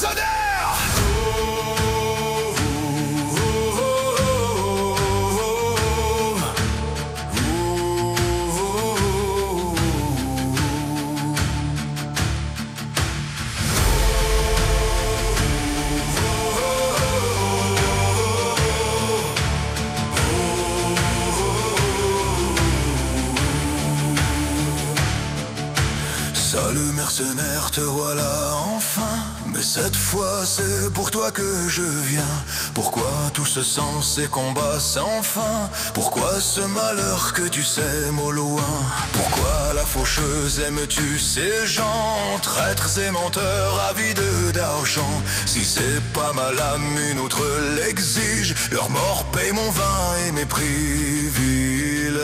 mercenaires. Salut mercenaire, te voilà enfin. Mais cette fois c'est pour toi que je viens. Pourquoi tout ce sang, ces combats sans fin? Pourquoi ce malheur que tu sèmes au loin? Pourquoi la faucheuse aime-tu ces gens? Traîtres et menteurs avides d'argent. Si c'est pas ma lame, une autre l'exige. Leur mort paye mon vin et mes privilèges.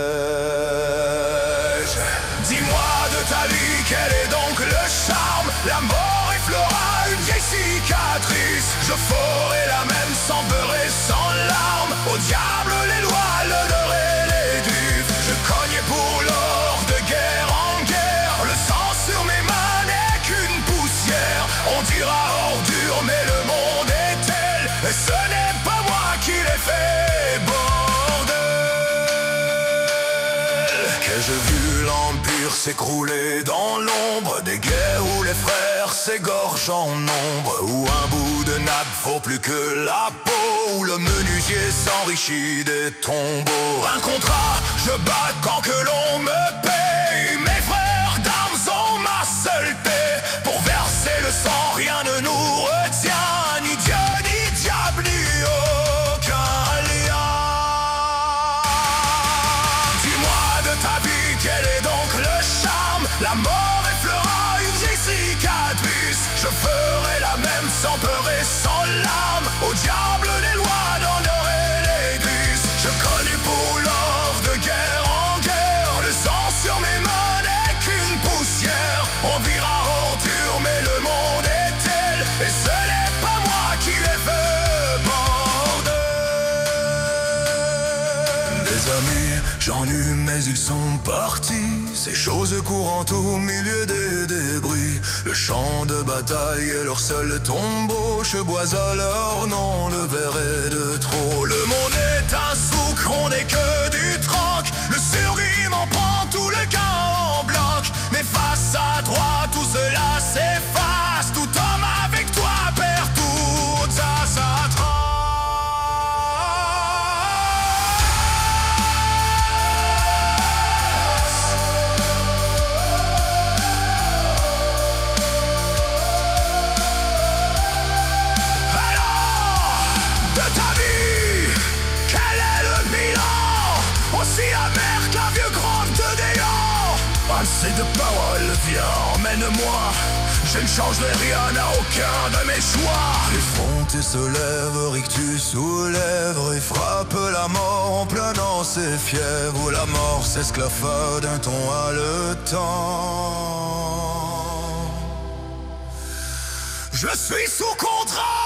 Dis-moi de ta vie, quel est donc le charme? La mort effleura une vieille cicatrice. Je ferai la même sans peur et sans larmes. Au diable les lois, l'honneur et les duves. Je cognais pour l'or de guerre en guerre. Le sang sur mes mains n'est qu'une poussière. On dira ordure mais le monde est tel. Et ce n'est pas moi qui l'ai fait, bordel. Qu'ai-je vu l'empire s'écrouler dans l'ombre des guerres où les frères s'égorgent en nombre, où un bout de nappe vaut plus que la peau, où le menuisier s'enrichit des tombeaux. Un contrat, je bats quand que l'on me paye. Mes frères d'armes ont ma seule paix. Pour verser le sang, rien ne nous retient. Ni Dieu, ni diable, ni aucun lien. Dis-moi de ta vie, quel est donc le charme? La mort effleura une vieille cicatrice. Je ferai la même sans peur et sans larmes. Au diable les lois d'honneur et l'église. Je connais pour l'or de guerre en guerre. Le sang sur mes mains n'est qu'une poussière. On vira ordure mais le monde est tel. Et ce n'est pas moi qui l'ai fait, bordel. Des amis, j'en eus mais ils sont partis. Ces choses courantes au milieu des débris. Le champ de bataille est leur seul tombeau. Je bois à leur nom, le verre est de trop. Le monde est un souk, on n'est que du troc. Le surgit m'en prend tout le gain en bloc. Mais face à toi, tout cela s'efface. Tout homme avec toi perd toute sa trace. C'est de parole, viens, emmène-moi. Je ne changerai rien à aucun de mes choix. Effronté se lève, rictus sous lèvres. Et frappe la mort en planant ses fièvres. Où la mort s'esclaffa d'un ton haletant. Je suis sous contrat.